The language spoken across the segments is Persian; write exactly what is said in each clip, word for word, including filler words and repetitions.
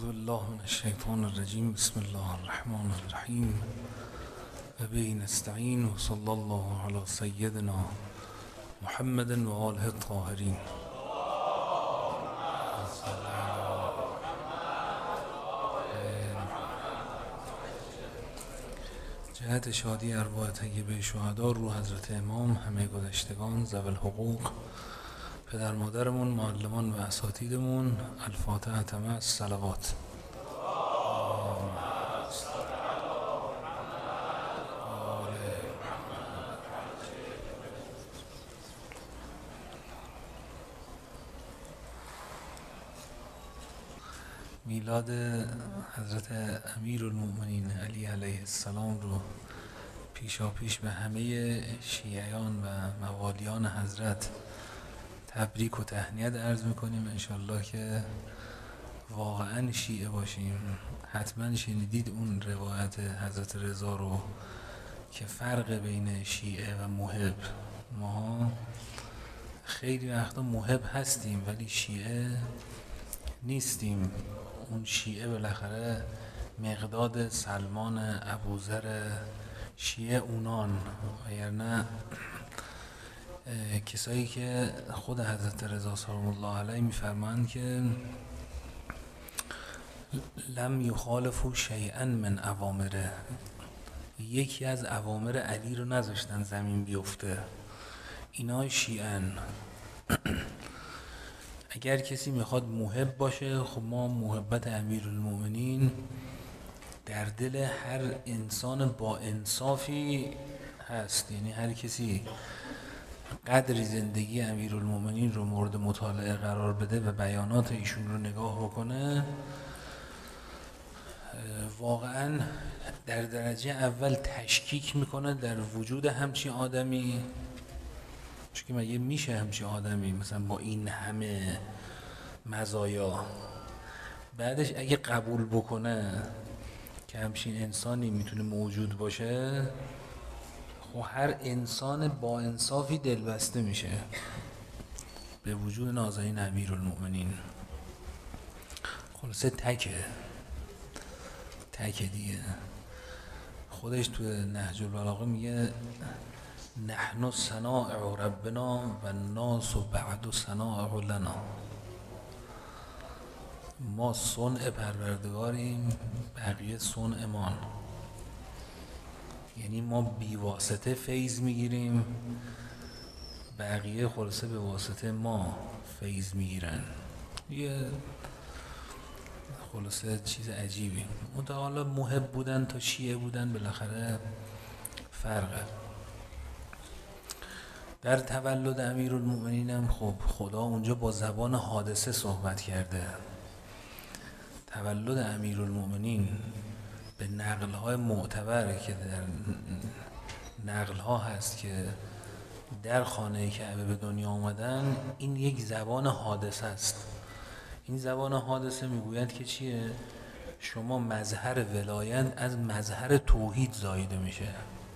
بالله من الشیطان الرجیم. بسم الله الرحمن الرحیم و به نستعین و صلی الله علی سیدنا محمد و آله الطاهرین. جهت شادی ارواح طیبه شهدا، رو حضرت امام، همه گذشتگان، ذوی الحقوق، پدر مادرمون، معلمان و اساتیدمون. الفاتحه. تمام الصلوات. میلاد حضرت امیرالمؤمنین علی علیه السلام رو پیشا پیش به همه شیعیان و موالیان حضرت تبریک و تهنیت عرض میکنیم. انشالله که واقعا شیعه باشیم. حتما شنیدید اون روایت حضرت رضا رو که فرق بین شیعه و محب. ما خیلی وقتا محب هستیم ولی شیعه نیستیم. اون شیعه بالاخره مقداد سلمان ابوذر شیعه اونان، وگرنه کسایی که خود حضرت رضا سلام الله علیه میفرمایند که لم یخالفوا شیئا من اوامره، یکی از اوامر علی رو نذاشتن زمین بیفته. اینا شیعن. اگر کسی میخواد محب باشه، خب ما محبت امیرالمؤمنین در دل هر انسان با انصافی هست. یعنی هر کسی قدری زندگی امیرالمؤمنین رو مورد مطالعه قرار بده و بیانات ایشون رو نگاه بکنه، واقعا در درجه اول تشکیک میکنه در وجود همچین آدمی. چون که مگه میشه همچین آدمی مثلا با این همه مزایا؟ بعدش اگه قبول بکنه که همچین انسانی میتونه موجود باشه، خب هر انسان با انصافی دلبسته میشه به وجود نازنین امیرالمؤمنین. خلاصه تکه تکه دیگه. خودش تو نهج البلاغه میگه نحن صنائع ربنا و الناس بعد صنائع لنا. ما صنع پروردگاریم، بقیه صنع مان. یعنی ما بی واسطه فیض میگیریم، بقیه خلاصه به واسطه ما فیض میگیرن. یه خلاصه چیز عجیبی. متعالی محب بودن تا شیعه بودن بالاخره فرقه. در تولد امیرالمؤمنین هم خب خدا اونجا با زبان حادثه صحبت کرده. تولد امیرالمؤمنین به نقل‌های معتبر که در نقل‌ها هست که در خانه کعبه به دنیا آمدن، این یک زبان حادثه است. این زبان حادثه میگوید که چیه؟ شما مظهر ولایت از مظهر توحید زایده میشه.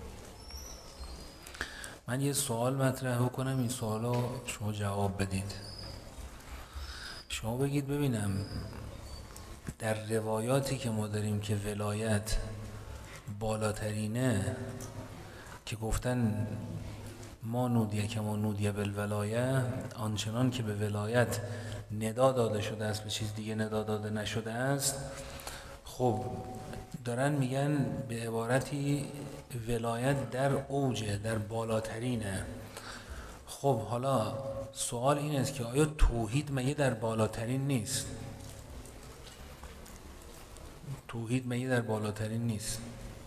من یه سوال مطرح بکنم، این سوالا شما جواب بدید. شما بگید ببینم در روایاتی که ما داریم که ولایت بالاترینه، که گفتن ما نودیه که ما نودیه بالولایه، آنچنان که به ولایت ندا داده شده است به چیز دیگه ندا داده نشده است، خب دارن میگن به عبارتی ولایت در اوجه، در بالاترینه. خب حالا سوال این است که آیا توحید مگه در بالاترین نیست؟ توحید مگه در بالاترین نیست؟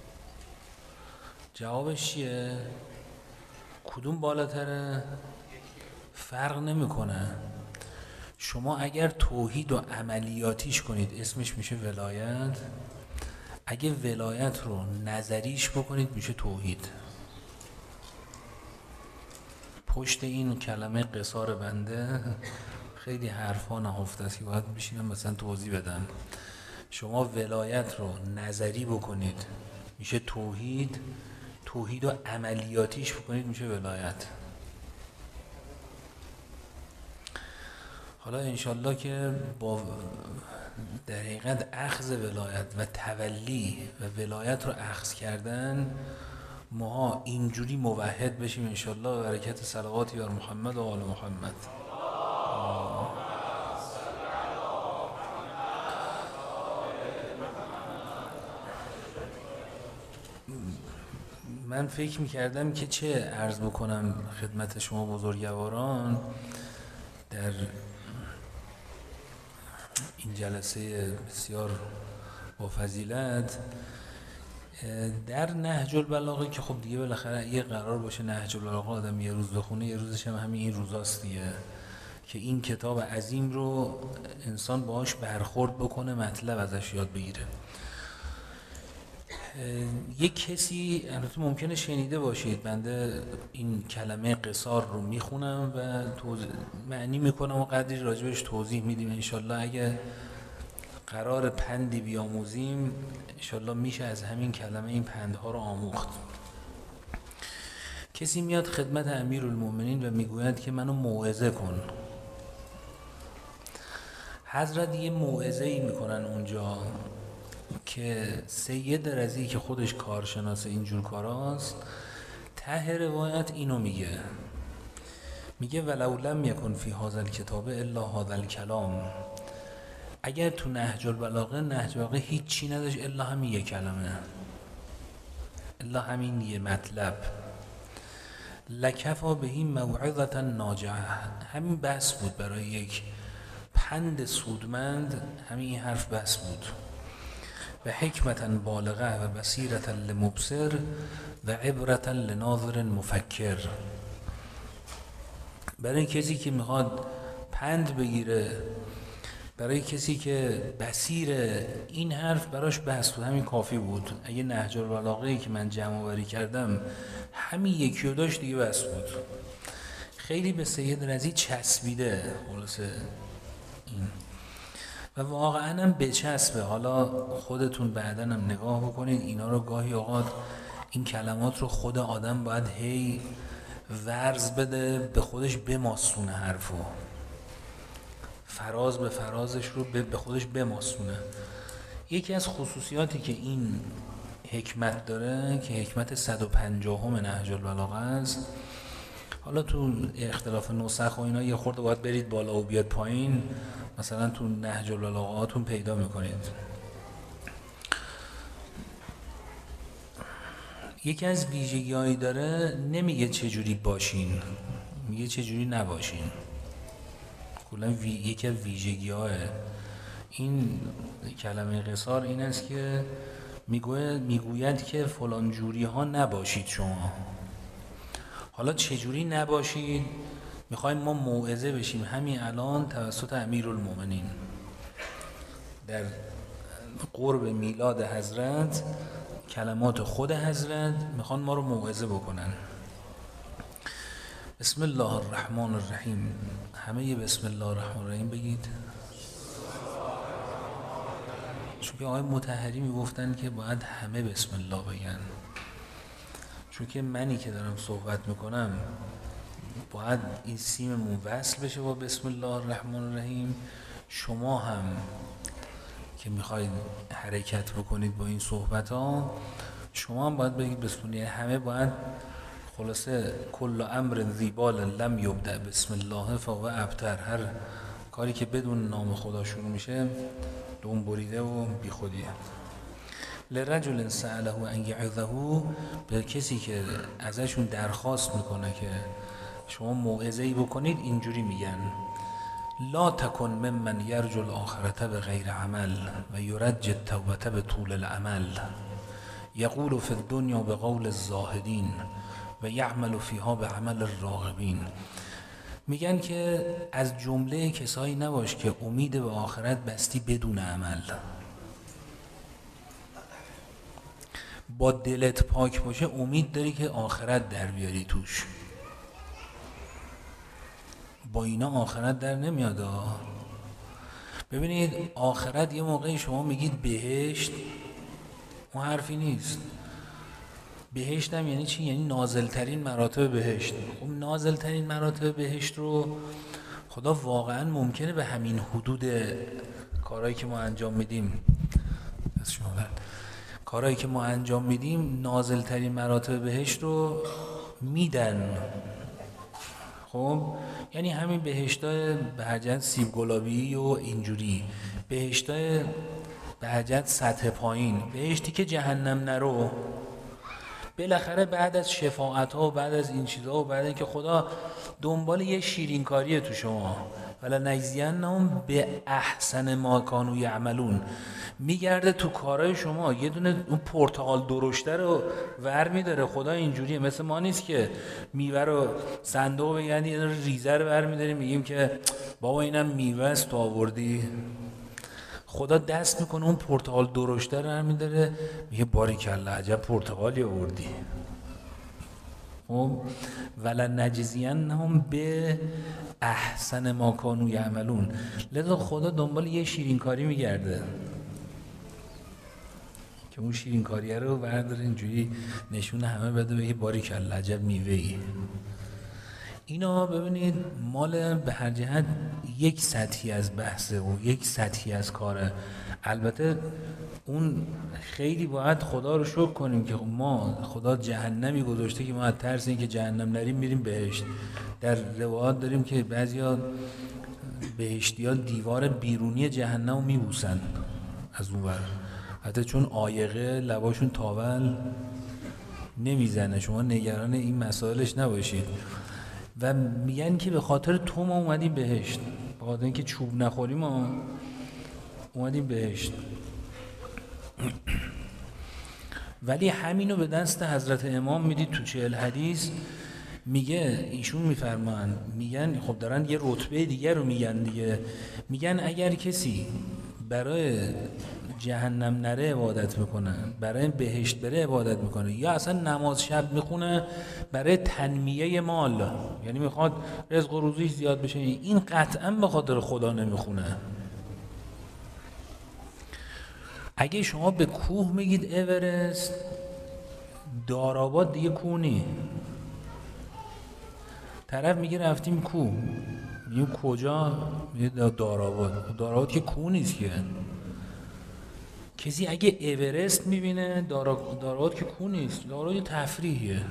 جوابش چیه؟ کدوم بالاتره؟ فرق نمیکنه. شما اگر توحید و عملیاتیش کنید اسمش میشه ولایت، اگه ولایت رو نظریش بکنید میشه توحید. پشت این کلمه قصار بنده خیلی حرفا نهفته است که باید بشینم مثلا توضیح بدم. شما ولایت رو نظری بکنید میشه توحید، توحید و عملیاتیش بکنید میشه ولایت. حالا انشالله که با در حقیقت اخذ ولایت و تولی و ولایت رو اخذ کردن، ما اینجوری موحد بشیم انشالله به برکت صلوات یا محمد و آل محمد. من فکر میکردم که چه عرض بکنم خدمت شما بزرگواران در این جلسه بسیار با فضیلت در نهج البلاغه، که خب دیگه بالاخره یه قرار باشه نهج البلاغه آدم یه روز بخونه، یه روزش هم همین این روزاست دیگه، که این کتاب عظیم رو انسان باهاش برخورد بکنه، مطلب ازش یاد بگیره. یک کسی البته ممکنه شنیده باشید، بنده این کلمه قصار رو میخونم و توضیح معنی میکنم و قدری راجبش توضیح میدیم انشالله. اگه قرار پندی بیاموزیم انشالله میشه از همین کلمه این پندها رو آموخت. کسی میاد خدمت امیرالمومنین و میگوید که منو موعظه کن. حضرت یه موعظه ای میکنن اونجا که سید رضی که خودش کارشناس اینجور کاراست ته روایت اینو میگه، میگه ولو لم یکن فی هذا الکتاب الا هذا الکلام، اگر تو نهج البلاغه نهج البلاغه هیچی نداشت الا همین یک کلمه، الا همین یه مطلب، لکفا بهی موعظة ناجعه، همین بس بود برای یک پند سودمند، همین حرف بس بود. و حکمتا بالغه و بصیرتا لمبصر و عبرتا لناظر مفکر، برای کسی که میخواد پند بگیره، برای کسی که بصیر، این حرف براش بس بود، همین کافی بود. اگه نهج البلاغه‌ای که من جمع آوری کردم همین یکی رو داشت دیگه بس بود. خیلی به سید رضی چسبیده خلاصه این، و واقعا هم بچسبه. حالا خودتون بعداً هم نگاه بکنید اینا رو، گاهی اوقات این کلمات رو خود آدم باید هی ورز بده، به خودش بماسونه، حرفو فراز به فرازش رو به خودش بماسونه. یکی از خصوصیاتی که این حکمت داره که حکمت صد و پنجاهم نهج البلاغه است، حالا تو اختلاف نسخ و اینا یه خورده باید برید بالا و بیاد پایین، مثلا تو نهج البلاغه هاتون پیدا میکنید. یکی از ویژگی‌هایی داره، نمیگه چجوری باشین، میگه چجوری نباشین. کلا وی... یکی از ویژگی‌های این کلمه قصار این است که میگوید میگوید که فلان جوری ها نباشید شما. حالا چجوری نباشید؟ میخوایم ما موعظه بشیم همین الان توسط امیرالمومنین در قرب میلاد حضرت، کلمات خود حضرت میخوان ما رو موعظه بکنن. بسم الله الرحمن الرحیم. همه یه بسم الله الرحمن الرحیم بگید، چون که آقای مطهری میگفتن که باید همه بسم الله بگن، چون که منی که دارم صحبت میکنم باید این سیممون وصل بشه با بسم الله الرحمن الرحیم. شما هم که میخواید حرکت بکنید با این صحبت ها، شما هم باید بگید بسم الله. همه باید خلاصه کل امر ذی بال لم یبدأ بسم الله فهو ابتر، هر کاری که بدون نام خدا شروع میشه دون بریده و بی خودیه. لرجل سأله ان یعظه، به کسی که ازشون درخواست میکنه که شما موعظه‌ای بکنید اینجوری میگن لا تکن ممن یرجو الاخرة بغیر عمل و یرج التوبة بطول العمل، یقول فی الدنیا بقول الزاهدین و یعمل فیها بعمل الراغبین. میگن که از جمله کسایی نباش که امید به آخرت بستی بدون عمل، با دلت پاک باشه امید داری که آخرت در بیاری توش، با اینا آخرت در نمیاد. ببینید آخرت یه موقعی شما میگید بهشت، اون حرفی نیست. بهشت هم یعنی چی؟ یعنی نازلترین مراتب بهشت. خب نازلترین مراتب بهشت رو خدا واقعا ممکنه به همین حدود کارهایی که ما انجام میدیم از شما کارهایی که ما انجام میدیم نازل ترین مراتب بهشت رو میدن. خب یعنی همین بهشتای بهجت سیب گلابی و اینجوری، بهشتای بهجت سطح پایین، بهشتی که جهنم نرو، بالاخره بعد از شفاعت ها و بعد از این چیزها و بعد اینکه خدا دنبال یه شیرین کاریه تو شما، ولا نجزینهم به احسن ما کانوا یعملون، میگرده تو کارهای شما یه دونه اون پرتقال درشته رو ور میداره. خدا اینجوریه، مثل ما نیست که میوه رو صندوق بگردی یه ریزه رو ور میداریم میگیم که بابا اینم میوه است تو آوردی. خدا دست میکنه اون پرتقال درشته رو ور میداره میگه باریکلا عجب پرتقالی آوردی. خب ولا نجزینهم به احسن ما کانوا یعملون. لذا خدا دنبال یه شیرین کاری میگرده که اون شیرین کاریه رو برداره اینجوری نشون همه بده بگه باریکلا عجب میوه‌ای. اینا ببینید مال به هر جهت یک سطحی از بحثه و یک سطحی از کاره. البته اون خیلی باید خدا رو شکر کنیم که ما خدا جهنمی گذاشته که ما از ترس این که جهنم نریم میریم بهشت. در روایات داریم که بعضیا بهشتی ها دیوار بیرونی جهنم رو میبوسن از اون ور، حتی چون عایقه لباشون تاول نمیزنه. شما نگران این مسائلش نباشید. و میگن که به خاطر تو ما اومدیم بهشت، به خاطر اینکه چوب نخوریم ما اومدیم بهشت. ولی همینو به دست حضرت امام میدید تو چهل حدیث میگه، ایشون میفرمان میگن خب دارن یه رتبه دیگه رو میگن دیگه، میگن اگر کسی برای جهنم نره عبادت میکنه، برای بهشت بره عبادت میکنه، یا اصلا نماز شب میخونه برای تنمیه مال، یعنی میخواد رزق و روزیش زیاد بشه، این قطعا به خاطر خدا نمیخونه. اگه شما به کوه میگید اورست، داراباد دیگه کوه نی. طرف میگه رفتیم کوه، میگه کجا؟ میگه داراباد. داراباد که کوه نیست که. کسی اگه اورست میبینه داراباد که کوه نیست، داراباد تفریحیه.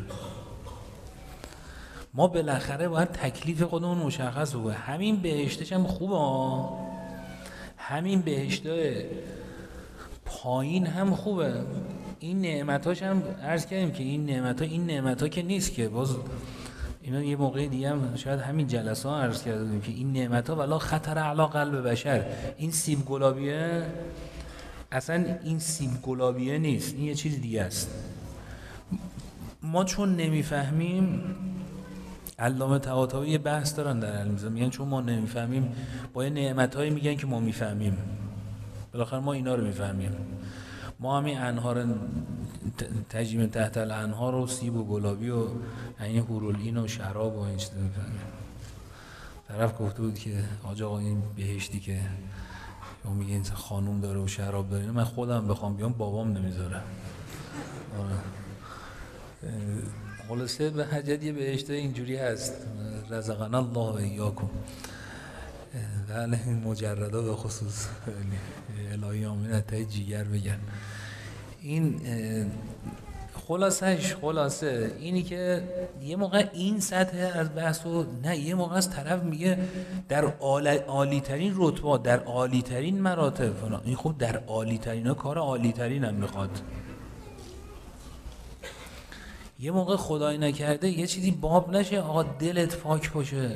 ما بالاخره باید تکلیف خودمون مشخص بکنه. همین بهشتش هم خوبه، همین بهشتای پایین هم خوبه، این نعمتاش هم عرض کردیم که این نعمتا این نعمتا که نیست که باز اینا یه موقع دیگه هم شاید همین جلسه ها عرض کردیم که این نعمتا ولا خطر علی قلب بشر. این سیب گلابیه اصلا این سیب گلابیه نیست، این یه چیز دیگه است. ما چون نمیفهمیم، علامه طباطبایی یه بحث دارن در علم میگن چون ما نمیفهمیم با یه نعمتایی میگن که ما میفهمیم. بالاخره ما اینا رو میفهمیم. ما همین انهار تجریم تحت الانهار و سیب و گلابی و این هورولین و شراب و این چیزا میفهمیم. طرف گفته بود که آقا آقا این بهشتی که شما میگه این خانوم داره و شراب داره، من خودم بخوام بیام بابام نمیذاره. خلاصه به حجت یه بهشت اینجوری هست، رزقنا الله و ایاکم. بله این مجردا به خصوص الهی آمین حتی جیگر بگن. این خلاصش خلاصه اینی که یه موقع این سطح از بحثو نه، یه موقع از طرف میگه در عالی ترین رتبه، در عالی ترین مراتب، این خب در عالی ترین ها کار عالی ترین هم میخواد. یه موقع خدای نکرده یه چیزی باب نشه آقا دلت پاک باشه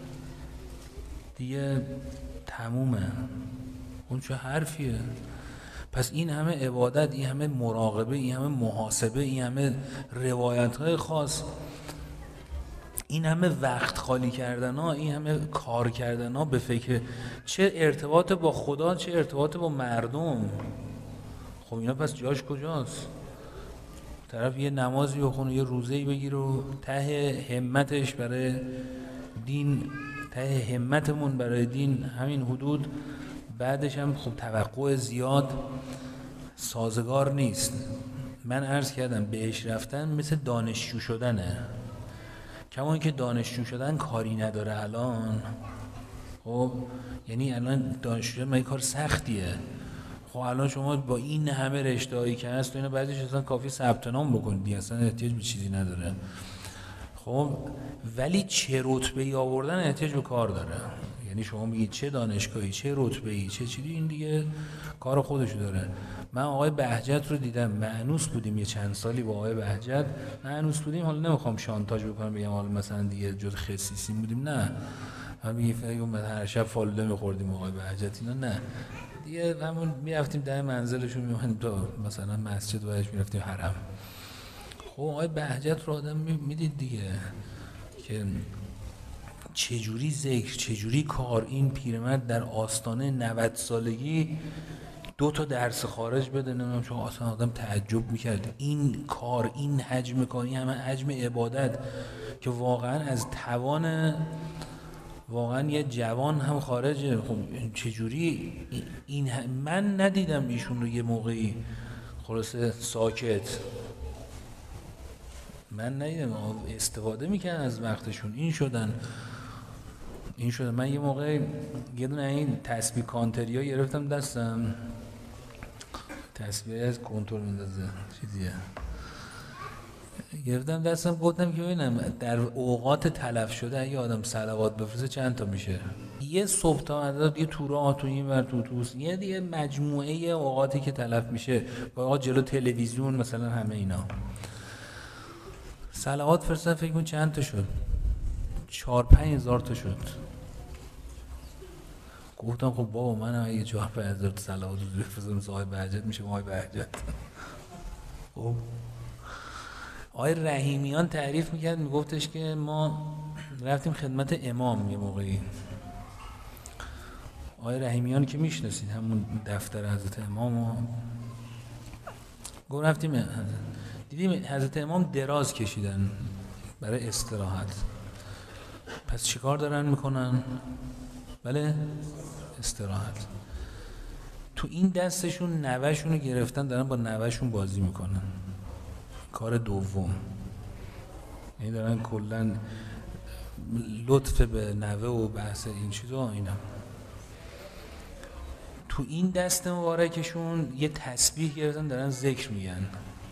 دیگه تمومه، اون چه حرفیه. پس این همه عبادت، این همه مراقبه، این همه محاسبه، این همه روایت‌های خاص، این همه وقت خالی کردن ها، این همه کار کردن ها به فکر چه ارتباط با خدا، چه ارتباط با مردم. خب اینا پس جاش کجاست؟ طرف یه نمازی بخونه، یه روزه‌ای بگیره و ته همتش برای دین، ته همتمون برای دین همین حدود، بعدش هم خب توقع زیاد سازگار نیست. من عرض کردم بهش رفتن مثل دانشجو شدنه. کما اینکه دانشجو شدن کاری نداره الان، خب یعنی الان دانشجو من کار سختیه. خب الان شما با این همه رشته‌هایی که هست و اینا بعضیش اصلا کافی ثبت نام بکنید، اصلا احتیاج به چیزی نداره. خب ولی چه رتبه‌ای آوردن احتیاج به کار داره. یعنی شما میگید چه دانشگاهی، چه رتبه‌ای، چه چیزی، این دیگه کار خودشو داره. من آقای بهجت رو دیدم، مأنوس بودیم یه چند سالی با آقای بهجت، مأنوس بودیم، حالا نمیخوام شانتاژ بکنم بگم حالا مثلا دیگه جز خصیصیم بودیم، نه من میگم فکر هر شب فالوده میخوردیم آقای بهجت اینا، نه دیگه همون میرفتیم در منزلشون، میومدیم تا مثلا مسجد و میرفتیم حرم. خب آقای بهجت رو آدم میدید دیگه که چجوری ذکر، چجوری کار، این پیرمرد در آستانه نود سالگی دو تا درس خارج بده، نمیدونم چون اصلا آدم تعجب میکرد این کار، این حجم کار، این همه حجم عبادت که واقعا از توان واقعا یه جوان هم خارجه. خب چجوری این هم من ندیدم ایشون رو یه موقعی خلاصه ساکت، من ندیدم استفاده میکنن از وقتشون، این شدن این شدن من یه موقع یه دونه این تسبیح کانتری ها گرفتم دستم، تسبیح از کنترل میندازه چیزیه، گرفتم دستم، گفتم که ببینم در اوقات تلف شده اگه آدم صلوات بفرسته چند تا میشه. یه صبح تا مدد یه تورا تو این ور تو توس، یه دیگه مجموعه اوقاتی که تلف میشه با جلو تلویزیون مثلا همه اینا صلوات فرستادم، فکر کن چند تا شد، چهار پنج هزار تا شد. گفتم خب بابا من اگه چهار پنج هزار تا صلوات رو بفرستم صاحب بهجت میشه آقای بهجت. خب آقای رحیمیان تعریف میکرد، میگفتش که ما رفتیم خدمت امام یه موقعی، آقای رحیمیان که میشناسید همون دفتر حضرت امام، گفت رفتیم دیدیم حضرت امام دراز کشیدن برای استراحت، پس چیکار دارن میکنن؟ بله استراحت. تو این دستشون نوهشون رو گرفتن دارن با نوهشون بازی میکنن، کار دوم، یعنی دارن کلن لطف به نوه و بحث این چیزا اینا. تو این دست مبارکشون یه تسبیح گرفتن دارن ذکر میگن،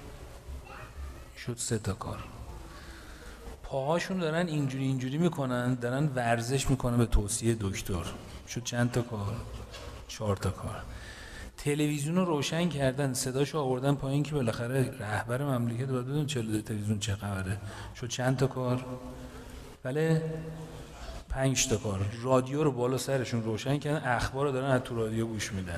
شد سه تا کار. پاهاشون دارن اینجوری اینجوری میکنن، دارن ورزش میکنن به توصیه دکتر، شد چند تا کار؟ چهار تا کار. تلویزیون رو روشن کردن، صداشو آوردن پایین که بالاخره رهبر مملکت باید بدون چلو تلویزیون چه خبره، شد چند تا کار؟ بله پنج تا کار. رادیو رو بالا سرشون روشن کردن، اخبار رو دارن از تو رادیو گوش میدن.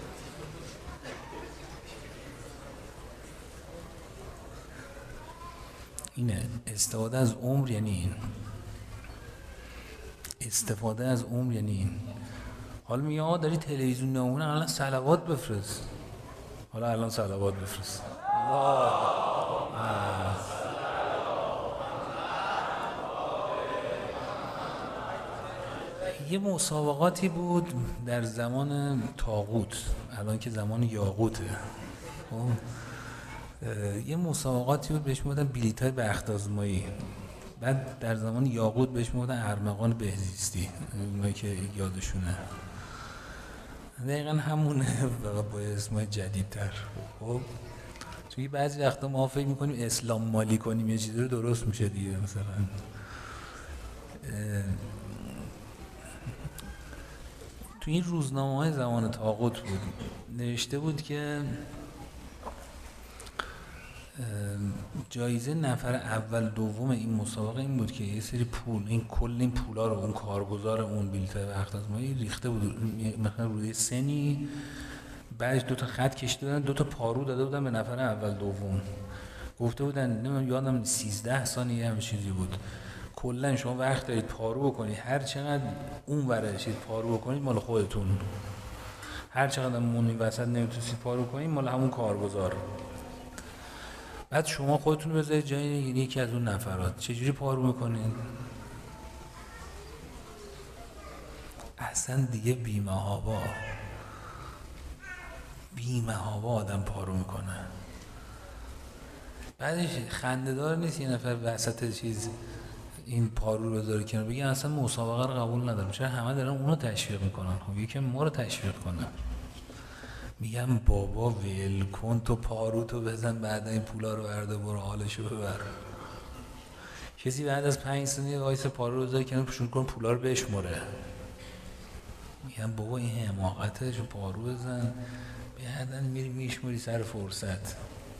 اینه استفاده از عمر، یعنی این استفاده از عمر یعنی این. حالا میگه آقا داری تلویزیون نمونه، الان صلوات بفرست، حالا الان صلوات بفرست. یه مسابقاتی بود در زمان طاغوت، الان که زمان یاقوته، یه مسابقاتی بود بهش میگفتن بلیط‌های بخت آزمایی، بعد در زمان یاقوت بهش میگفتن ارمغان بهزیستی، اونایی که یادشونه دقیقا همونه فقط با اسمای جدیدتر. خب توی بعضی وقتا ما فکر میکنیم اسلام مالی کنیم یه چیزی رو درست میشه دیگه. مثلا توی این روزنامه‌های زمان طاغوت بود نوشته بود که جایزه نفر اول دوم این مسابقه این بود که یه سری پول، این کل این پولا رو اون کارگزار اون بلیط بخت آزمایی ریخته بود مثلا روی سنی، بعدش دو تا خط کشیده بودن، دو تا پارو داده بودن به نفر اول دوم، گفته بودن نمیدونم یادم سیزده ثانیه هم چیزی بود، کلا شما وقت دارید پارو بکنید، هر چقدر اون ورشید پارو بکنید مال خودتون، هر چقدر مونی وسط نمیتونید پارو کنید مال همون کارگزار. بعد شما خودتون بذارید جای یکی از اون نفرات، چجوری پارو میکنید؟ اصلا دیگه بی‌محابا بی‌محابا آدم پارو میکنه. بعدش خنده‌دار نیست یه نفر وسط چیز این پارو رو بذاره کنار بگه اصلا مسابقه رو قبول ندارم، چرا همه دارن اونو تشویق میکنن؟ خب یکی ما رو تشویق کنن. میگم بابا ول کن، تو پارو تو بزن، بعد این پولا رو برده برو حالشو ببر. کسی بعد از پنج ثانیه وایس پارو رو بذاره کنار شروع کن پولا رو بشمره. میگم بابا این حماقته، شو پارو بزن، بعدن میری میشمری سر فرصت.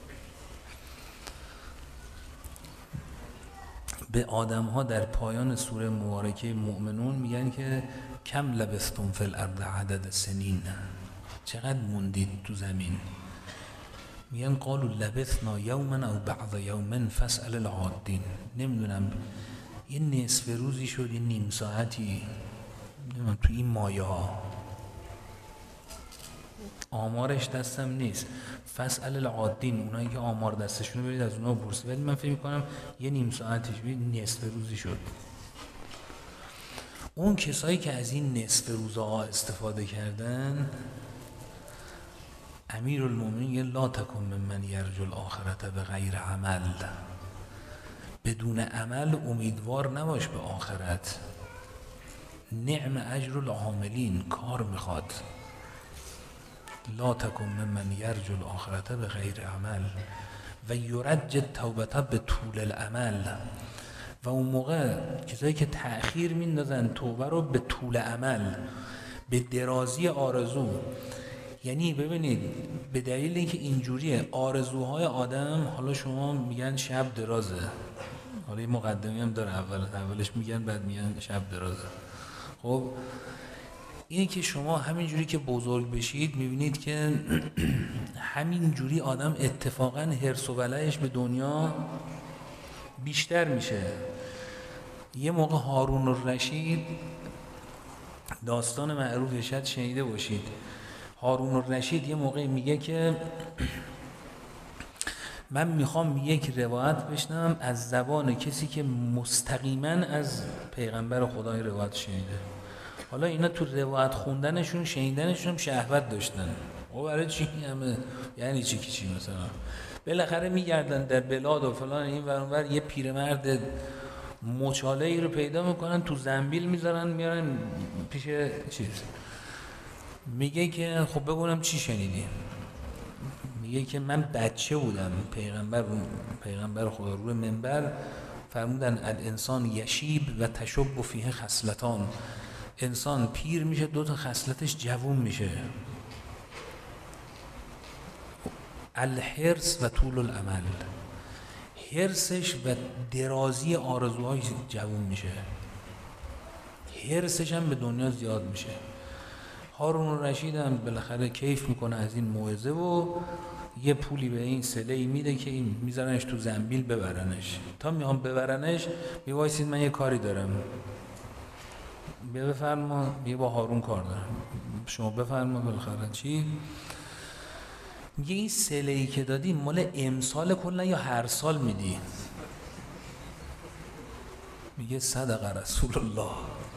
به آدم ها در پایان سوره مبارکه مؤمنون میگن که کم لبثتم فی الارض عدد سنین، چقدر موندید تو زمین؟ میگن قالوا لبثنا یوما او بعض یوم فاسأل العادین. نمیدونم یه نصف روزی شد، یه نیم ساعتی، نمیدونم تو این مایه ها، آمارش دستم نیست. فاسأل العادین، اونایی که آمار دستشونه برید از اونها بپرسید، ولی من فکر میکنم یه نیم ساعتش نصف روزی شد. اون کسایی که از این نصف روزها استفاده کردن، امیرالمومنین یه لا تکن ممن یرجو الاخرة بغیر عمل، بدون عمل امیدوار نباش به آخرت. نعم اجر العاملین، کار میخواد. لا تکن ممن یرجو الاخرة بغیر عمل و یرجل توبته به طول العمل. و اون موقع کسایی که تأخیر میندازن توبه رو به طول عمل، به درازی آرزو. یعنی ببینید به دلیل اینکه اینجوریه آرزوهای آدم، حالا شما میگن شب درازه، حالا یه مقدمی هم داره، اول اولش میگن بعد میگن شب درازه. خب اینه که شما همینجوری که بزرگ بشید میبینید که همینجوری آدم اتفاقا حرص و ولعش به دنیا بیشتر میشه. یه موقع هارون الرشید، داستان معروف شاید شنیده باشید، هارون الرشید یه موقع میگه که من میخوام یک روایت بشنوم از زبان کسی که مستقیما از پیغمبر خدای روایت شنیده. حالا اینا تو روایت خوندنشون شنیدنشون شهوت داشتن. او برای چی همه، یعنی چی کی چی مثلا بالاخره میگردن در بلاد و فلان این ور اون ور، یه پیرمرد مچاله ای رو پیدا میکنن، تو زنبیل میذارن میارن پیش چیز. میگه که خب بگونم چی شنیدی؟ میگه که من بچه بودم، پیغمبر پیغمبر خدا روی منبر فرمودن الانسان یشیب و تشب فیه خصلتان، انسان پیر میشه دو تا خصلتش جوون میشه، الحرص و طول الامل، حرصش و درازی آرزوهای جوون میشه، حرصش هم به دنیا زیاد میشه. هارون الرشید هم بالاخره کیف میکنه از این موعظه و یه پولی به این سله‌ای میده که این میذارنش تو زنبیل ببرنش. تا میام ببرنش میوایسید من یه کاری دارم، بیا بفرما، بیا با هارون کار دارم، شما بفرما. بالاخره چی؟ میگه این سله‌ای که دادی مال امسال کلا یا هر سال میدی؟ میگه صدق رسول الله،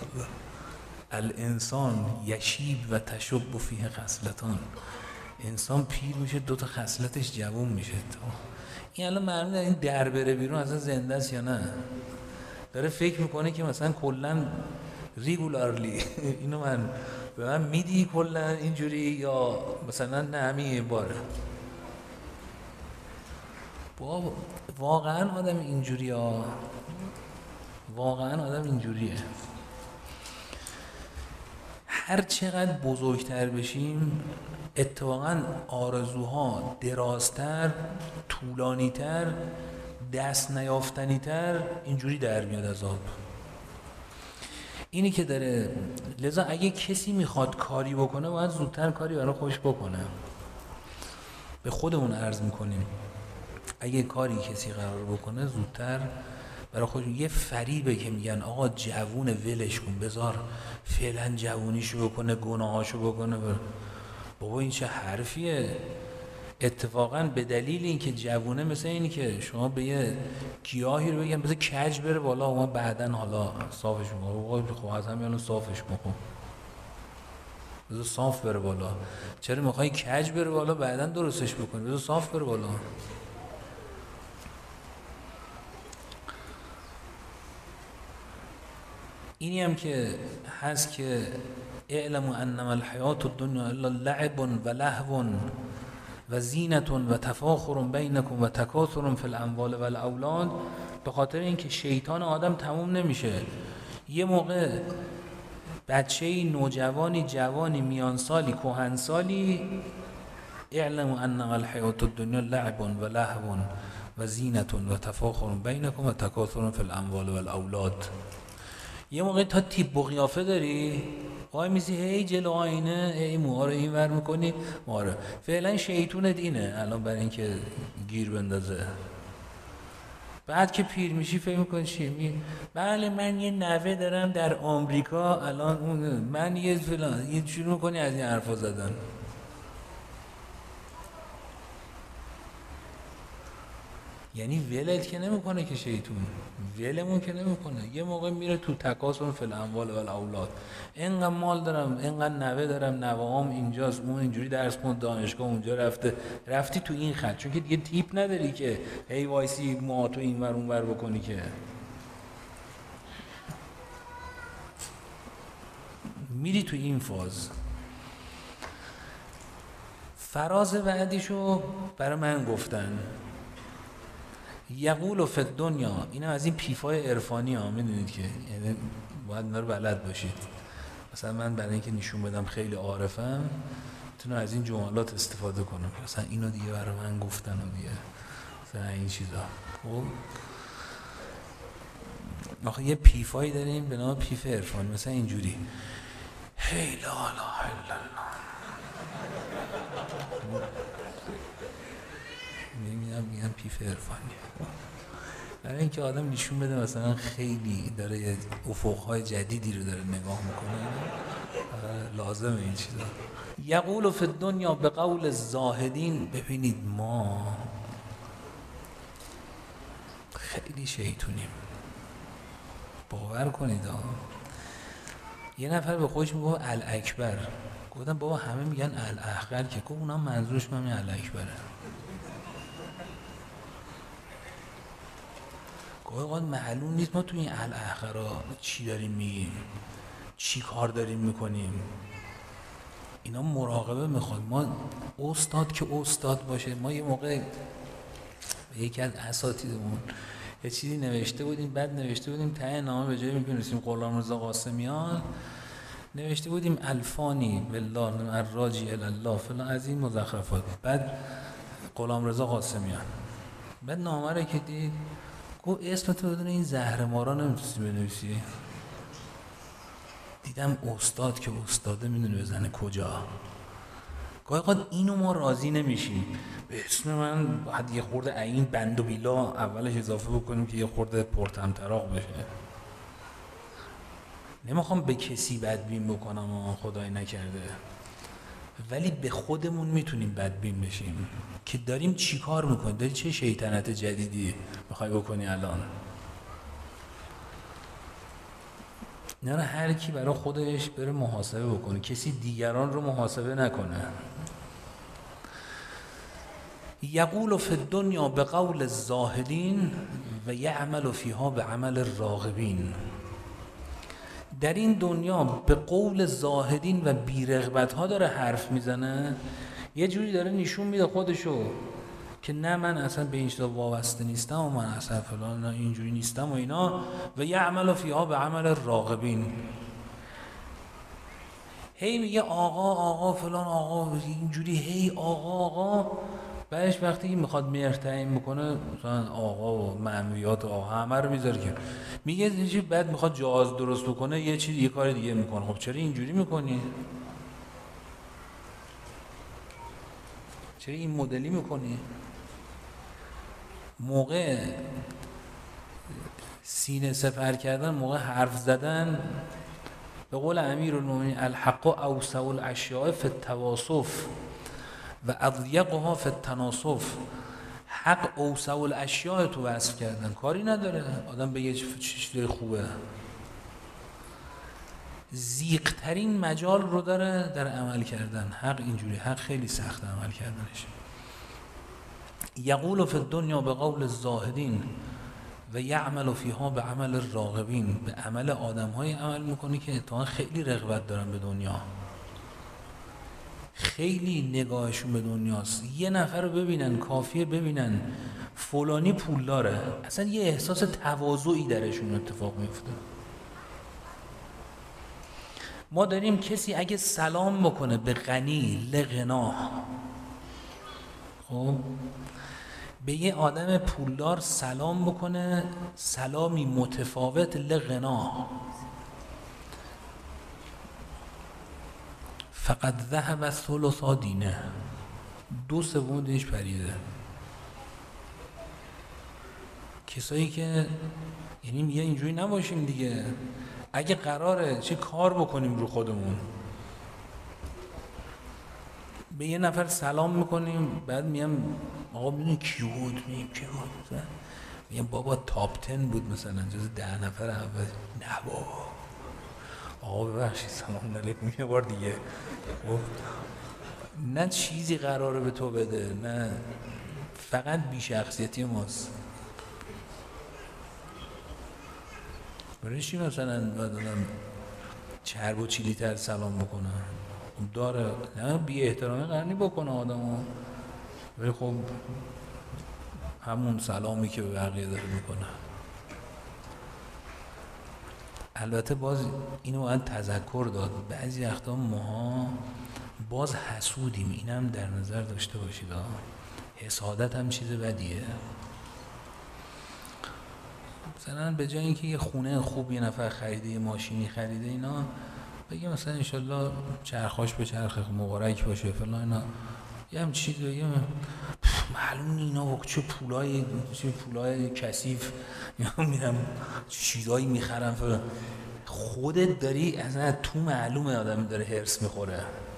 الانسان یشیب و تشب فیه خصلتان، انسان پیر میشه دو تا خصلتش جوون میشه. این الان معلومه این در بره بیرون اصلا زنده است یا نه؟ داره فکر میکنه که مثلا کلا ریگولارلی اینو من به من میدی کلا اینجوری، یا مثلا نه همین باره. با واقعا آدم اینجوری ها، واقعا آدم اینجوریه. هر چقدر بزرگتر بشیم اتفاقا آرزوها درازتر، طولانیتر، دست نیافتنیتر اینجوری در میاد از آب. اینی که داره، لذا اگه کسی میخواد کاری بکنه باید زودتر کاری برای خودش بکنه. به خودمون عرض میکنیم اگه کاری کسی قرار بکنه زودتر برای خودش. یه فریبه که میگن آقا جوون ولش کن، بذار فعلا جوونیشو بکنه گناهاشو بکنه. بابا این چه حرفیه؟ اتفاقا به دلیل اینکه جوونه، مثل اینی که شما به یه گیاهی رو بگم بذار کج بره بالا و ما بعدن حالا صافش میکنم. خب از همین الان صافش میکنم، بذار صاف بره بالا. چرا میخوای کج بره بالا بعدن درستش بکنی؟ بذار صاف بره بالا. اینی هم که هست که اعلموا انما الحیات الدنیا الا لعب و لهو و زینت و تفاخر بینکم و تکاثر فی الاموال و الاولاد، به خاطر اینکه شیطان آدم تموم نمیشه. یه موقع بچه نوجوانی، جوانی، میانسالی، کهنسالی، اعلموا انما الحیات الدنیا لعب و لهو و زینت و تفاخر بینکم و تکاثر فی الاموال و الاولاد. یه موقع تا تیپ و قیافه داری، وای میزی هی جلو آینه، هی موها رو این ور میکنی، موها رو فعلا شیطونت اینه الان برای اینکه گیر بندازه. بعد که پیر میشی فکر میکنی چی؟ می بله من یه نوه دارم در آمریکا الان، اون من یه فلان، یه شروع میکنی از این حرفا زدن. یعنی ولت که نمیکنه که شیطون، ولمون که نمیکنه. یه موقع میره تو تکاسر فی الاموال و الاولاد، اینقدر مال دارم، اینقدر نوه دارم، نوه‌ام اینجاست، اون اینجوری درس خوند دانشگاه اونجا رفته، رفتی تو این خط، چون که دیگه تیپ نداری که هی وایسی ما تو این ور اون ور بکنی، که میری تو این فاز. فراز بعدیشو برای من گفتن، یقول فی الدنیا، اینا از این پیفای عرفانی ها، میدونید که یعنی باید اینا رو بلد باشید. مثلا من برای اینکه نشون بدم خیلی عارفم، میتونم از این جملات استفاده کنم، مثلا اینو دیگه برای من گفتن و دیگه مثلا این چیزا. خب آخه یه پیفایی داریم به نام پیف عرفانی، مثلا اینجوری هی لا اله الا الله، میگم میگم پیف عرفانی، برای اینکه آدم نشون بده مثلا خیلی داره افقهای جدیدی رو داره نگاه میکنه، لازمه این چیزا. یقول فی الدنیا به قول الزاهدین. ببینید ما خیلی شیطونیم، باور کنید ها. یه نفر به خودش میگه الاکبر، گفتم بابا همه میگن الاحقر، که گفت اونم منظورش من همین الاکبره. گویا معلوم نیست ما تو این الاحقرا چی داریم میگیم، چی کار داریم میکنیم. اینا مراقبه میخواد. ما استاد که استاد باشه. ما یه موقع به یکی از اساتیدمون یه چیزی نوشته بودیم، بعد نوشته بودیم ته نامه به جای می‌نویسیم غلامرضا قاسمیان، نوشته بودیم الفانی بالله الراجی الی الله فلان، از این مزخرفات. بعد غلامرضا قاسمیان، بعد نامه رو که دید گفت اسمتو بدون این زهرمارا نمیتونی بنویسی. دیدم استاد که استاده میدونه بزنه کجا. گاهی اینو ما راضی نمیشیم، به اسم من باید یه خورده این بند و بیلا اولش اضافه بکنیم که یه خورده پرطمطراق بشه. نمیخوام به کسی بدبین بکنم و خدای نکرده، ولی به خودمون میتونیم بدبین بشیم که داریم چی کار میکنیم، داری چه شیطنت جدیدی میخوای بکنی الان. نه هر کی برای خودش بره محاسبه بکنه، کسی دیگران رو محاسبه نکنه. یقول فی الدنیا به قول الزاهدین و یعمل فیها به عمل الراغبین. در این دنیا به قول زاهدین و بی‌رغبت ها داره حرف میزنه، یه جوری داره نشون میده خودشو که نه من اصلا به این چیزا وابسته نیستم و من اصلا فلان اینجوری نیستم و اینا. و یعمل فیها به عمل الراغبین، هی میگه آقا آقا فلان آقا اینجوری، هی آقا آقا. بعدش وقتی میخواد مهر تعیین میکنه مثلا آقا و معنویات آقا همه رو میذاره که میگه چی، بعد میخواد جواز درست بکنه یه چیز یه کار دیگه میکنه. خب چرا اینجوری میکنی؟ چرا این مدلی میکنی؟ موقع سینه سپر کردن، موقع حرف زدن، به قول امیرالمومنین الحق اوسع الاشیاء فی التواصف و اضیقها فی التناصف. حق اوسع الاشیاء تو وصف کردن، کاری نداره آدم بگه چیزی خوبه. ضیق ترین مجال رو داره در عمل کردن. حق اینجوری، حق خیلی سخت عمل کردنش. یقول فی الدنیا به قول الزاهدین و یعمل فیها به عمل الراغبین، به عمل آدم‌های عمل میکنه که اتفاقا خیلی رغبت دارن به دنیا، خیلی نگاهشون به دنیاست. یه نفر رو ببینن، کافیه ببینن فلانی پولداره، اصلا یه احساس تواضعی درشون اتفاق میفته. ما داریم کسی اگه سلام بکنه به غنی لغنا، خب به یه آدم پولدار سلام بکنه سلامی متفاوت لغنا، فقط ذهب ثلث دینه، دو سوم دینش پریده. کسایی که یعنی میگه اینجوری نباشیم دیگه، اگه قراره چه کار بکنیم رو خودمون، به یه نفر سلام میکنیم بعد میگم آقا میدونی کی بود؟ میگم کی بود؟ میگم بابا تاپ تن بود مثلا، جز ده نفر اول. نه بابا آقا ببخشید سلام علیکم یه بار دیگه. نه چیزی قراره به تو بده، نه فقط بی شخصیتی ماست. برای چی مثلا باید آدم چرب و چیلی تر سلام بکنه؟ داره نه بی احترامی قرنی بکنه آدمو، ولی خب همون سلامی که به بقیه داره میکنه. البته باز اینو باید تذکر داد، بعضی وقتا ماها باز حسودیم، اینم در نظر داشته باشید. حسادت هم چیز بدیه. مثلا به جای اینکه یه خونه خوب یه نفر خریده، یه ماشینی خریده، اینا بگه مثلا انشالله چرخاش به چرخ مبارک باشه فلان اینا، یه هم چیز بگه معلوم اینا چه پولای چه پولای کثیف یا میرم چیزایی میخرم فلان. خودت داری اصلا تو معلومه آدم داره هرس میخوره.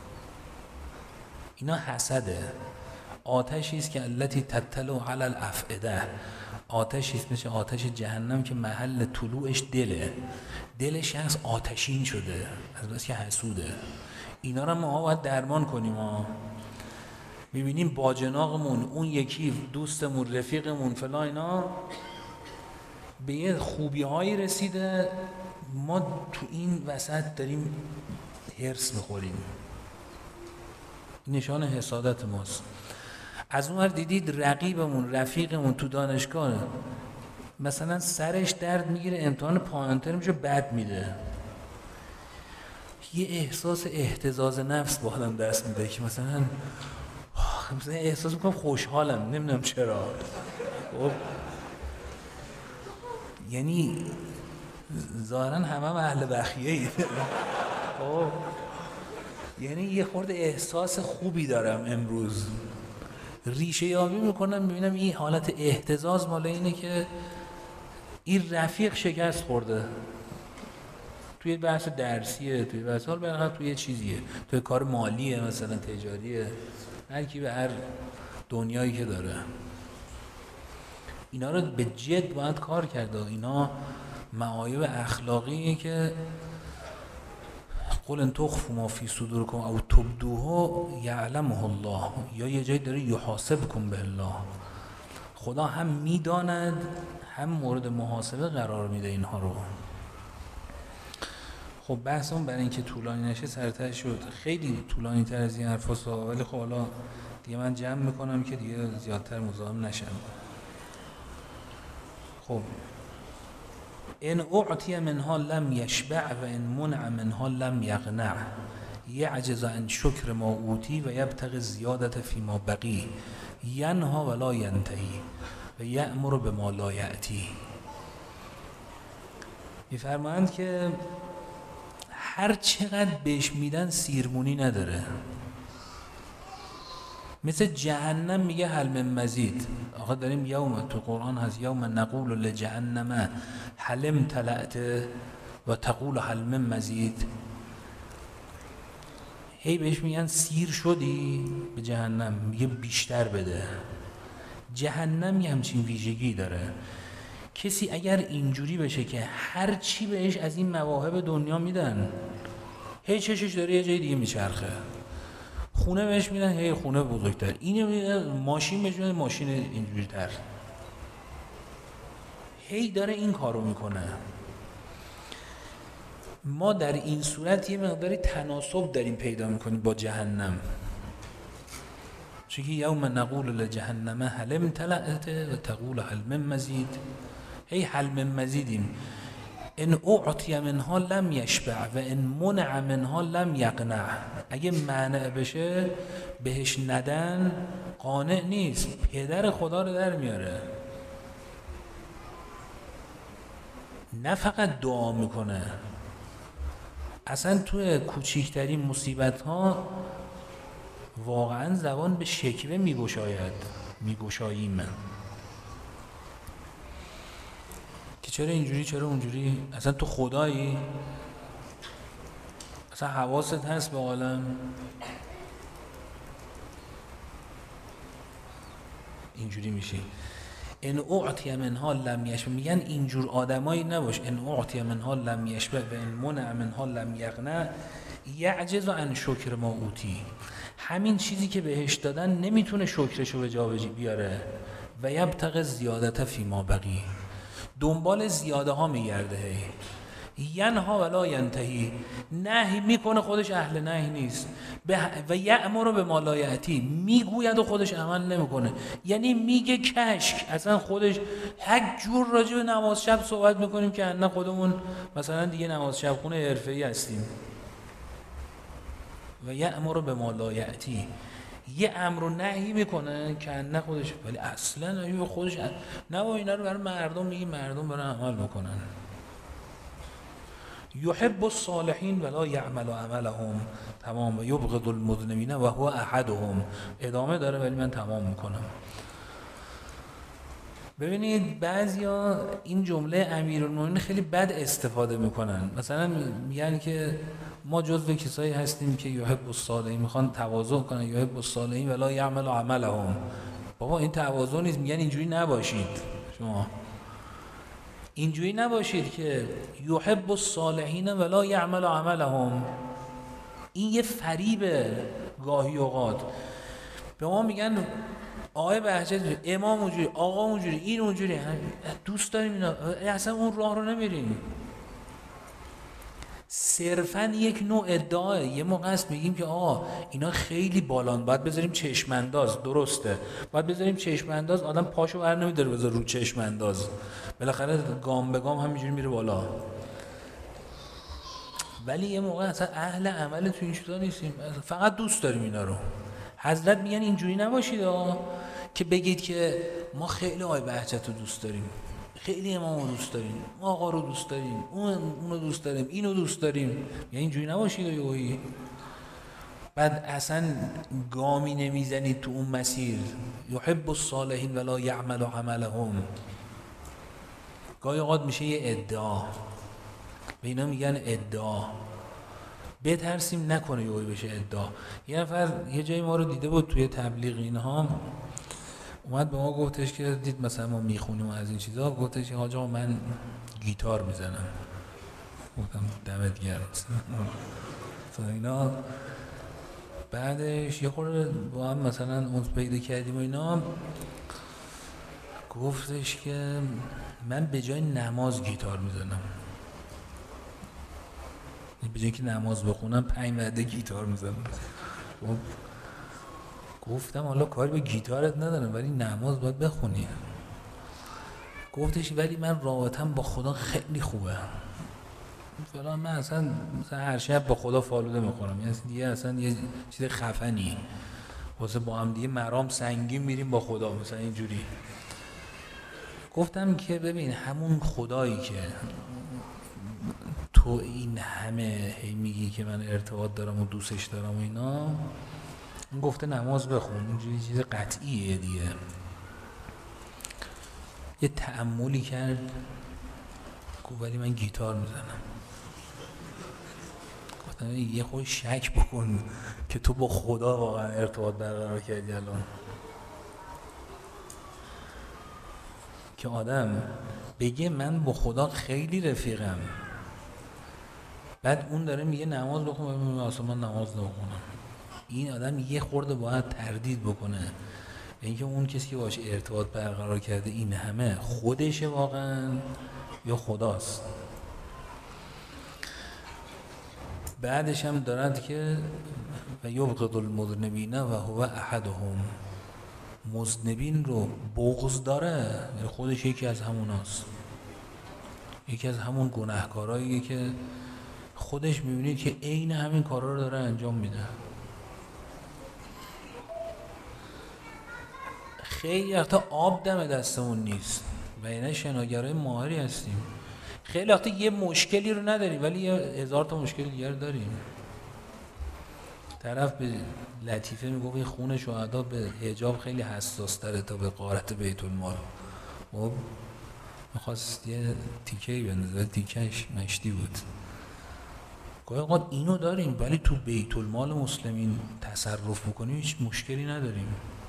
اینا حسده. آتشی است که التی تطلع علی الافئده، آتشی است مثل آتش جهنم که محل طلوعش دله، دل شخص آتشین شده از بس که حسوده. اینا رو ما باید درمان کنیم. ها میبینیم باجناقمون، اون یکی دوستمون، رفیقمون فلان، اینا به یه خوبی هایی رسیده، ما تو این وسط داریم هرس میخوریم. نشان حسادت ماست. از اون ور دیدید رقیبمون، رفیقمون تو دانشگاه مثلا سرش درد میگیره، امتحان پایان ترمشو بد میده، یه احساس اهتزاز نفس با آدم دست میده که مثلا مثلا احساس میکنم خوشحالم، نمیدونم چرا. خب یعنی ظاهرا همه هم اهل بخیه اید. خب یعنی یه خورده احساس خوبی دارم امروز، ریشه یابی میکنم، میبینم این حالت اهتزاز مال اینه که این رفیق شکست خورده توی بحث درسیه، توی بحث حال برای توی یه چیزیه، توی کار مالیه مثلا تجاریه، هر کی به هر دنیایی که داره. اینا رو به جد باید کار کرده. اینا معایب اخلاقیه که قل ان تخفوا ما فی صدورکم او تبدوه یعلمه الله، یا یه جایی داره یحاسبکم به الله، خدا هم میداند هم مورد محاسبه قرار میده اینها رو. خب بحثمون برای اینکه طولانی نشه سرتر شد، خیلی طولانی تر از این حرفاست، ولی خب حالا دیگه من جمع میکنم که دیگه زیادتر مزاحم نشم. خب ان اعطی منها لم یشبع و ان منع منها لم یقنع، یعجز عن شکر ما اوتی و یبتغی زیادت فی ما بقی، ینها ولا ینتهی و یأمر بما لا یأتی. میفرمایند که هر چقدر بهش میدن سیرمونی نداره. مثل جهنم میگه هل من مزید. آقا داریم یوم تو قرآن هست یوم نقول لجهنم هل امتلأت و تقول هل من مزید. هی بهش میگن سیر شدی به جهنم، میگه بیشتر بده. جهنم یه همچین ویژگی داره. کسی اگر اینجوری بشه که هر چی بهش از این مواهب دنیا میدن، هی چشش داره یه جای دیگه میچرخه. خونه بهش میدن، هی خونه بزرگتر، اینه ماشین بهش میدن، ماشین اینجوری تر، هی داره این کارو میکنه. ما در این صورت یه مقداری تناسب داریم پیدا میکنیم با جهنم، چون یوم نقول لجهنم هل امتلأت و تقول هل من مزید. هی هل من مزیدیم. ان اعطی منها لم یشبع و ان منع منها لم یقنع. اگه منع بشه بهش ندن قانع نیست، پدر خدا رو در میاره. نه فقط دعا میکنه، اصلا توی کوچکترین مصیبت ها واقعا زبان به شکوه میگشاید میگشاییم که چرا اینجوری چرا اونجوری. اصلا تو خدایی؟ اصلا حواست هست به عالم؟ اینجوری میشی. ان اعطی منها لم یشبع، میگن اینجور آدمایی نباش. ان اعطی منها لم یشبع و ان منع منها لم یقنع یعجز عن شکر ما اوتی. همین چیزی که بهش دادن نمیتونه شکرشو به جا بیاره. و یبتغ زیادت فی ما بقی، دنبال زیاده ها میگرده. هی ینها ولا ینتهی، نهی میکنه خودش اهل نهی نیست. و یأمر به ما لا یأتی، میگوید و خودش عمل نمیکنه. یعنی میگه کشک، اصلا خودش هر جور راجع به نماز شب صحبت میکنیم که نه خودمون مثلا دیگه نماز شب خونه حرفه‌ای هستیم. و یأمر به ما لا یأتی، یه امر و نهی میکنه که نه خودش، ولی اصلا به خودش نه. و اینا رو برای مردم میگی، مردم برای عمل بکنن. یحب الصالحین ولا یعمل عملهم، تمام. و یبغض المذنبین و هو احدهم، ادامه داره ولی من تمام میکنم. ببینید بعضیا این جمله امیرالمومنین خیلی بد استفاده میکنن. مثلا میگن که ما جزو کسایی هستیم که یحب الصالحین، میخوان تواضع کنن، یحب الصالحین ولا یعمل عملهم. بابا این تواضع نیست. میگن اینجوری نباشید، شما اینجوری نباشید که یحب الصالحین ولا یعمل عملهم. این یه فریبه گاهی اوقات. به ما میگن آقای بهجت امام اونجوری، آقا اونجوری، این اونجوری، دوست داریم اینا، اصلا اون راه رو نمیریم. صرفاً یک نوع ادعاه. یه موقع است میگیم که آه اینا خیلی بالان، باید بذاریم چشم انداز. درسته، باید بذاریم چشم انداز. آدم پاشو بر نمیداره بذار رو چشم انداز، بالاخره گام به گام همینجوری میره بالا. ولی یه موقع اصلا اهل عمل تو این چیزا نیستیم، فقط دوست داریم اینا رو. حضرت میگن اینجوری نباشید آه که بگید که ما خیلی آقای بهجت رو دوست داریم، خیلی امام رو دوست داریم، آقا رو دوست داریم، اون اونو دوست داریم، اینو دوست داریم. یعنی اینجوری نباشید یوهی. بعد اصلا گامی نمیزنید تو اون مسیر. یحب الصالحین ولا یعمل عملهم. گاهی اوقات میشه یه ادعا. به اینا میگن ادعا. بترسیم نکنه یوهی بشه ادعا. یه نفر یه جایی ما رو دیده بود توی تبلیغ اینها، اومد به ما گفتش که دید مثلا ما میخونیم از این چیزا، گفتش که حاج آقا من گیتار میزنم. گفتم دمت گرم. اینا بعدش یه خورده با هم مثلا اون پیدا کردیم و اینا، گفتش که من به جای نماز گیتار میزنم، به جای که نماز بخونم پنج وعده گیتار میزنم. گفتم حالا کاری به گیتارت ندارم ولی نماز باید بخونی. گفتش ولی من رابطم با خدا خیلی خوبه. فلان من اصلا مثلا هر شب با خدا فالوده میخورم، یعنی دیگه اصلا یه چیز خفنی واسه با هم دیگه مرام سنگین میریم با خدا مثلا اینجوری. گفتم که ببین همون خدایی که تو این همه هی میگی که من ارتباط دارم و دوستش دارم و اینا، اون گفته نماز بخون، اینجوری چیز قطعیه دیگه. یه تأملی کرد، گفت ولی من گیتار میزنم. گفتم یه خود شک بکن که تو با خدا واقعا ارتباط برقرار کردی الان. که آدم بگه من با خدا خیلی رفیقم، بعد اون داره میگه نماز بخون، من اصلا من نماز نخونم. این آدم یه خورده باید تردید بکنه. اینکه اون کسی که باشه ارتباط برقرار کرده این همه خودشه واقعا یا خداست. بعدش هم دارد که و یبغض المذنبین و هو احدهم، مذنبین رو بغض داره، خودش یکی از هموناست، یکی از همون گناهکاراییه که خودش میبینید که عین همین کارا رو داره انجام میده. خیلی وقتا آب دم دستمون نیست و اینا شناگرای ماهری هستیم. خیلی وقتا یه مشکلی رو نداریم ولی یه هزار تا مشکل دیگر داریم. طرف به لطیفه میگه خون شهدا به حجاب خیلی حساس تره تا به غارت بیت المال. خب میخواست یه تیکه‌ای بندازه، تیکهش مشتی بود. گاهی اوقات اینو داریم ولی تو بیت المال مسلمین تصرف میکنیم هیچ مشکلی نداریم.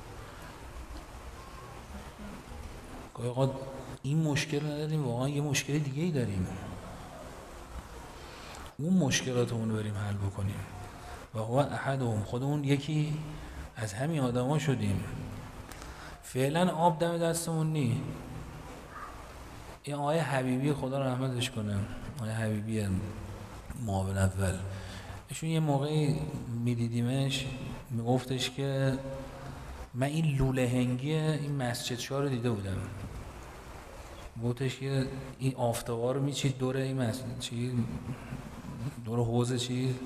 گاهی اوقات این مشکل نداریم، واقعا یه مشکل دیگه ای داریم، اون مشکلاتمون رو بریم حل بکنیم. و هو احدهم، خودمون یکی از همین آدم ها شدیم. فعلا آب دم دستمون نی. این آقای حبیبی خدا رحمتش کنه، آقای حبیبی معاون اول، ایشون یه موقعی میدیدیمش میگفتش که من این لوله هنگی این مسجد شاه رو دیده بودم. گفتش که این آفتابا رو میچید دور این مسجد، چی دور حوض چی،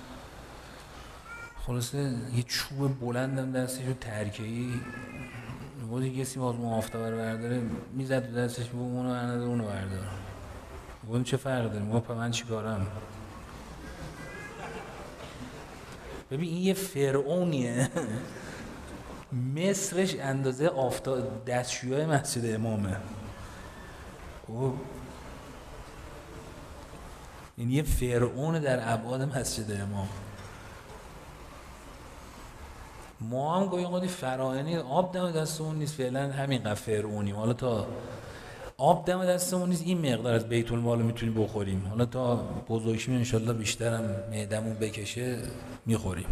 خلاصه یه چوب بلندم دستش رو ترکه‌ای، بود کسی باز اون آفتابا رو برداره میزد تو دستش، بود اونو بردار اونو بردار، بود چه فرق داره، بود من چی کارم. ببین این یه فرعونیه مصرش اندازه آفتاب دستشویای مسجد امامه. خب این یه فرعون در ابعاد مسجد امام. ما هم گویا قدی فراعنی آب دم دستمون نیست، فعلا همینقدر فرعونیم. حالا تا آب دم دستمون نیست این مقدار از بیت المال رو میتونیم بخوریم، حالا تا بزرگشیم انشالله بیشتر هم معدمون بکشه میخوریم.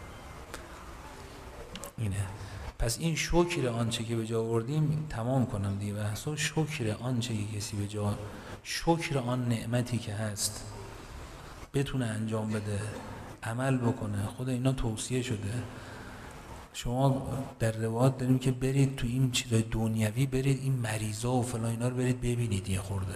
اینه. پس این شکر آنچه که به جا آوردیم، تمام کنم دیگه بحثو، شکر آنچه که کسی به جا، شکر آن نعمتی که هست بتونه انجام بده، عمل بکنه. خود اینا توصیه شده. شما در روایات داریم که برید تو این چیزای دنیوی، برید این مریضا و فلان اینا رو برید ببینید یه خورده.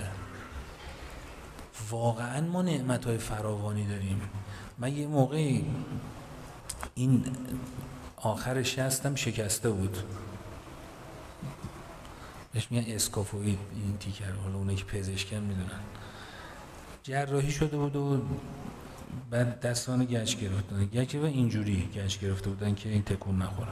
واقعا ما نعمت‌های فراوانی داریم. من یه موقعی این آخر شستم شکسته بود، بهش میگن اسکافوید این تیکر، حالا اونه که پزشکن میدونن. جراحی شده بود و بعد دستان گچ گرفتن، گچ و اینجوری گچ گرفته بودن که این تکون نخورم.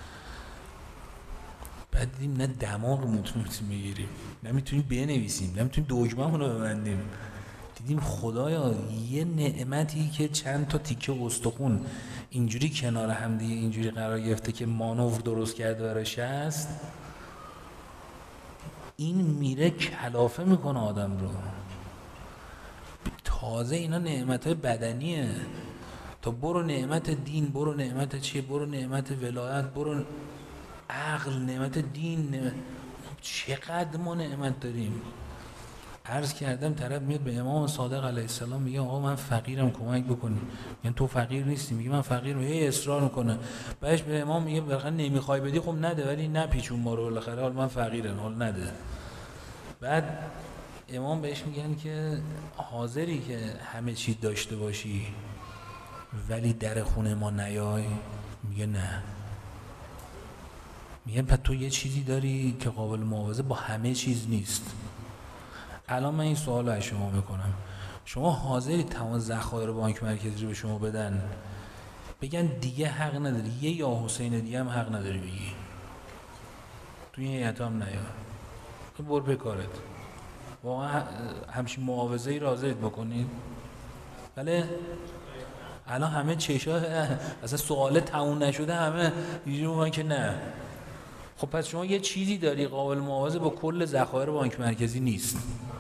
بعد دیدیم نه دماغ میتونیم بگیریم، نه میتونیم بنویسیم، نه میتونیم دکمه‌مون رو ببندیم. دیدیم خدایا یه نعمتی که چند تا تیکه استخون اینجوری کنار هم دیگه اینجوری قرار گرفته که مانور درست کرده براش هست، این میره کلافه میکنه آدم رو. تازه اینا نعمت‌های بدنیه، تا برو نعمت دین، برو نعمت چیه، برو نعمت ولایت، برو عقل، نعمت دین، نعمت... چقدر ما نعمت داریم. عرض کردم طرف میاد به امام صادق علیه السلام میگه آقا من فقیرم کمک بکنی، یعنی تو فقیر نیستی، میگه من فقیرم، هی اصرار میکنه. بعدش به امام میگه بالاخره نمیخوای بدی، خب نده، ولی نپیچون ما رو، بالاخره حال من فقیرم، حال نده. بعد امام بهش میگن که حاضری که همه چی داشته باشی ولی در خونه ما نیای؟ میگه نه. میگن پس تو یه چیزی داری که قابل معاوضه با همه چیز نیست. الان من این سوال رو از شما میکنم، شما حاضری تمام ذخایر بانک مرکزی رو به شما بدن بگن دیگه حق نداری، یه یا حسین دیگه هم حق نداری بگی، تو این هیئت هم نیا، برو به کارت؟ واقعا همچین معاوضه ای را حاضرید بکنید؟ بله الان همه چشا اصلا سوال تموم نشده، همه اینجوری میگن که نه. خب پس شما یه چیزی داری قابل معاوضه با کل ذخایر بانک مرکزی نیست.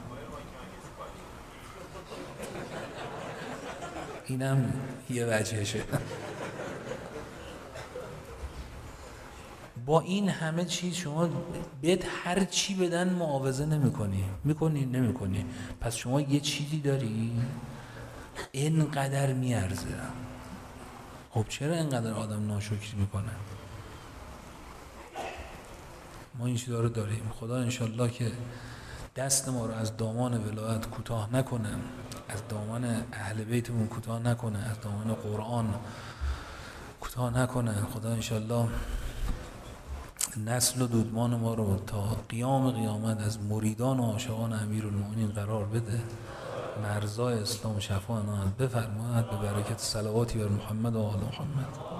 اینم یه وجهشه. با این همه چیز شما بهت هر چی بدن معاوضه نمی کنی میکنی نمی کنی، پس شما یه چیزی داری اینقدر میارزه. خب چرا اینقدر آدم ناشکری میکنه؟ ما این چیزا رو داریم. خدا انشالله که دست ما رو از دامان ولایت کوتاه نکنه، از دامان اهل بیتمون کوتاه نکنه، از دامان قرآن کوتاه نکنه. خدا انشالله نسل و دودمان ما رو تا قیام قیامت از مریدان و عاشقان امیرالمؤمنین قرار بده. مرزای اسلام شفا عنایت بفرماید به برکت صلواتی بر محمد و آل محمد.